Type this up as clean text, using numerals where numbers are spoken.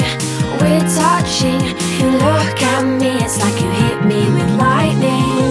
we're touching. You look at me, it's like you hit me with lightning.